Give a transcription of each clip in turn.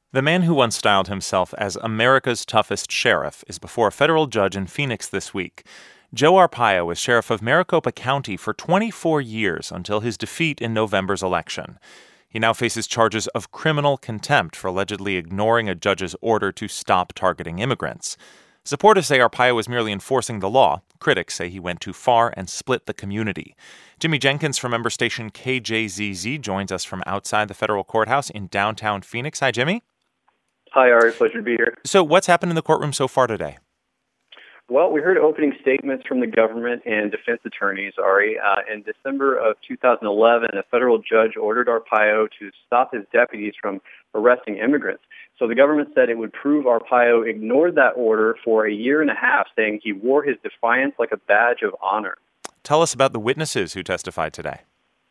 The man who once styled himself as America's toughest sheriff is before a federal judge in Phoenix this week. Joe Arpaio was sheriff of Maricopa County for 24 years until his defeat in November's election. He now faces charges of criminal contempt for allegedly ignoring a judge's order to stop targeting immigrants. Supporters say Arpaio was merely enforcing the law. Critics say he went too far and split the community. Jimmy Jenkins from member station KJZZ joins us from outside the federal courthouse in downtown Phoenix. Hi, Jimmy. Hi, Ari. Pleasure to be here. So what's happened in the courtroom so far today? Well, we heard opening statements from the government and defense attorneys, Ari. In December of 2011, a federal judge ordered Arpaio to stop his deputies from arresting immigrants. So the government said it would prove Arpaio ignored that order for a year and a half, saying he wore his defiance like a badge of honor. Tell us about the witnesses who testified today.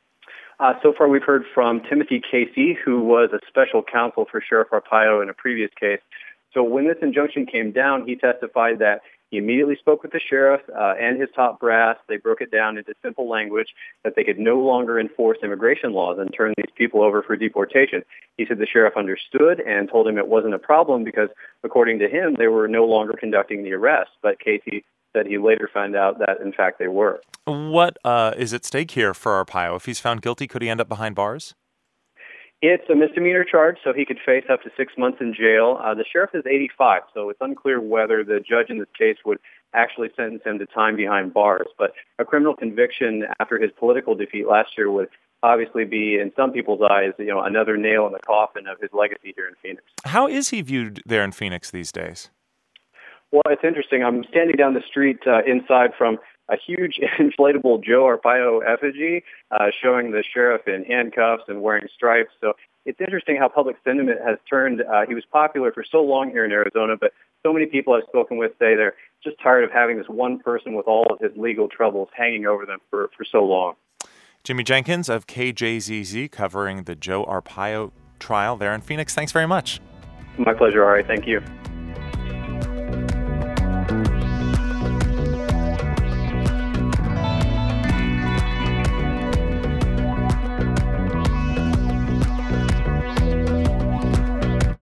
So far, we've heard from Timothy Casey, who was a special counsel for Sheriff Arpaio in a previous case. So when this injunction came down, he testified that he immediately spoke with the sheriff and his top brass. They broke it down into simple language that they could no longer enforce immigration laws and turn these people over for deportation. He said the sheriff understood and told him it wasn't a problem because, according to him, they were no longer conducting the arrest. But Casey said he later found out that, in fact, they were. What is at stake here for Arpaio? If he's found guilty, could he end up behind bars? It's a misdemeanor charge, so he could face up to 6 months in jail. The sheriff is 85, so it's unclear whether the judge in this case would actually sentence him to time behind bars. But a criminal conviction after his political defeat last year would obviously be, in some people's eyes, another nail in the coffin of his legacy here in Phoenix. How is he viewed there in Phoenix these days? Well, it's interesting. I'm standing down the street inside from a huge inflatable Joe Arpaio effigy showing the sheriff in handcuffs and wearing stripes. So it's interesting how public sentiment has turned. He was popular for so long here in Arizona, but so many people I've spoken with say they're just tired of having this one person with all of his legal troubles hanging over them for so long. Jimmy Jenkins of KJZZ covering the Joe Arpaio trial there in Phoenix. Thanks very much. My pleasure, Ari. Thank you.